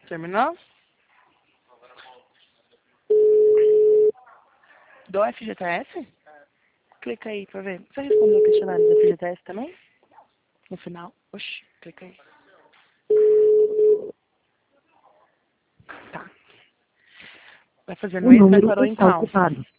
Terminou? Do FGTS? Clica aí pra ver. Você respondeu o questionário do FGTS também? No final? Oxi, clica aí. Tá. Vai fazer O mês, mas número parou em está qual? ocupado.